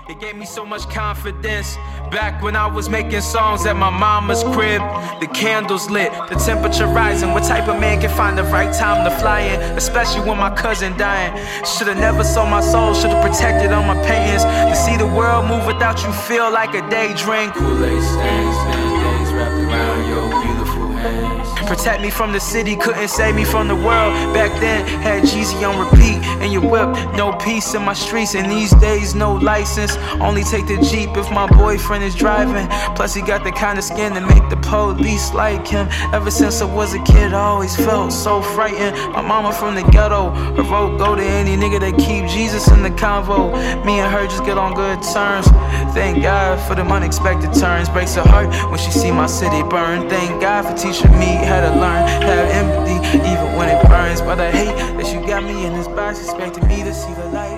It gave me so much confidence. Back when I was making songs at my mama's crib. The candles lit, the temperature rising. What type of man can find the right time to fly in? Especially when my cousin dying. Should've never sold my soul, should've protected all my paintings. To see the world move without you feel like a daydream. Kool-Aid stains, band-aids wrapped around your beautiful hands. Protect me from the city, couldn't save me from the world. Back then, had Jeezy on repeat. And your whip, no peace in my streets. And these days, no license. Only take the Jeep if my boyfriend is driving. Plus he got the kind of skin to make the police like him. Ever since I was a kid, I always felt so frightened. My mama from the ghetto, her vote go to any nigga that keep Jesus in the convo. Me and her just get on good terms. Thank God for them unexpected turns. Breaks her heart when she see my city burn. Thank God for teaching me how to learn, have empathy even when it burns. But I hate that you got me in this box, expecting me to see the light.